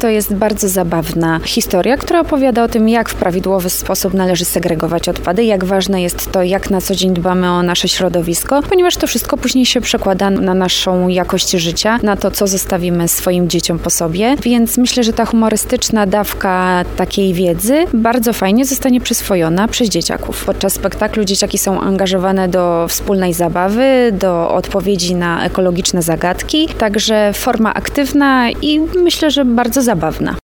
to jest bardzo zabawna historia, która opowiada o tym, jak w prawidłowy sposób należy segregować odpady, jak ważne jest to, jak na co dzień dbamy o nasze środowisko, ponieważ to wszystko później się przekłada na naszą jakość życia, na to, co zostawimy swoim dzieciom po sobie. Więc myślę, że ta humorystyczna dawka takiej wiedzy bardzo fajnie zostanie przyswojona przez dzieciaków. Podczas spektaklu dzieciaki są angażowane do wspólnej zabawy, do odpowiedzi na ekologiczne zagadki, także forma aktywna i myślę, że bardzo zabawna.